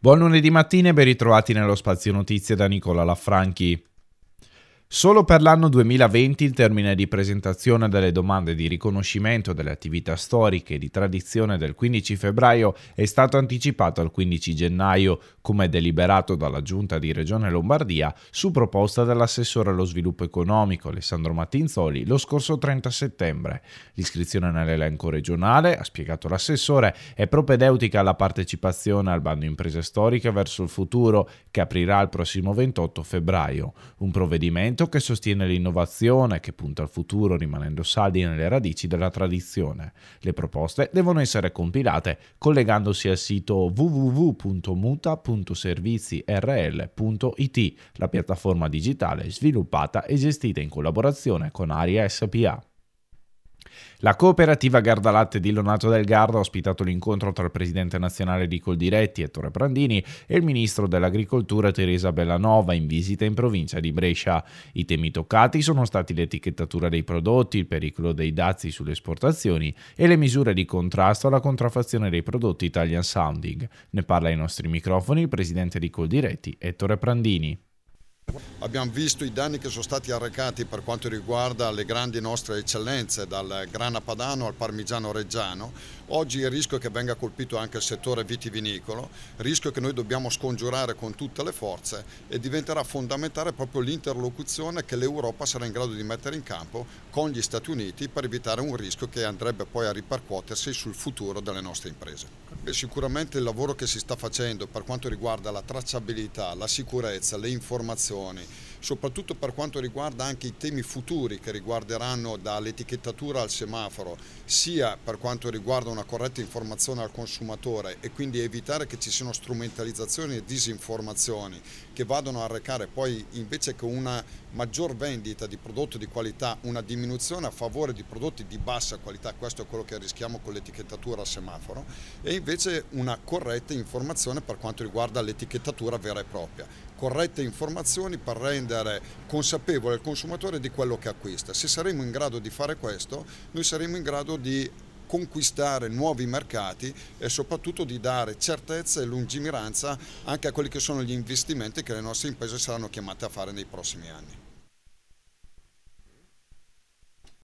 Buon lunedì mattina e ben ritrovati nello Spazio Notizie da Nicola Laffranchi. Solo per l'anno 2020 il termine di presentazione delle domande di riconoscimento delle attività storiche e di tradizione del 15 febbraio è stato anticipato al 15 gennaio, come deliberato dalla Giunta di Regione Lombardia su proposta dell'assessore allo sviluppo economico Alessandro Mattinzoli lo scorso 30 settembre. L'iscrizione nell'elenco regionale, ha spiegato l'assessore, è propedeutica alla partecipazione al bando imprese storiche verso il futuro che aprirà il prossimo 28 febbraio. Un provvedimento che sostiene l'innovazione, che punta al futuro rimanendo saldi nelle radici della tradizione. Le proposte devono essere compilate collegandosi al sito www.muta.servizirl.it, la piattaforma digitale sviluppata e gestita in collaborazione con Aria SpA. La cooperativa Gardalatte di Lonato del Garda ha ospitato l'incontro tra il presidente nazionale di Coldiretti, Ettore Prandini, e il ministro dell'Agricoltura, Teresa Bellanova, in visita in provincia di Brescia. I temi toccati sono stati l'etichettatura dei prodotti, il pericolo dei dazi sulle esportazioni e le misure di contrasto alla contraffazione dei prodotti Italian Sounding. Ne parla ai nostri microfoni il presidente di Coldiretti, Ettore Prandini. Abbiamo visto i danni che sono stati arrecati per quanto riguarda le grandi nostre eccellenze, dal grana padano al parmigiano reggiano. Oggi il rischio è che venga colpito anche il settore vitivinicolo, rischio che noi dobbiamo scongiurare con tutte le forze, e diventerà fondamentale proprio l'interlocuzione che l'Europa sarà in grado di mettere in campo con gli Stati Uniti per evitare un rischio che andrebbe poi a ripercuotersi sul futuro delle nostre imprese. Sicuramente il lavoro che si sta facendo per quanto riguarda la tracciabilità, la sicurezza, le informazioni, soprattutto per quanto riguarda anche i temi futuri che riguarderanno dall'etichettatura al semaforo, sia per quanto riguarda una corretta informazione al consumatore e quindi evitare che ci siano strumentalizzazioni e disinformazioni che vadano a arrecare poi, invece che una maggior vendita di prodotti di qualità, una diminuzione a favore di prodotti di bassa qualità. Questo è quello che rischiamo con l'etichettatura al semaforo, e invece una corretta informazione per quanto riguarda l'etichettatura vera e propria. Corrette informazioni per rendere consapevole il consumatore di quello che acquista. Se saremo in grado di fare questo, noi saremo in grado di conquistare nuovi mercati e soprattutto di dare certezza e lungimiranza anche a quelli che sono gli investimenti che le nostre imprese saranno chiamate a fare nei prossimi anni.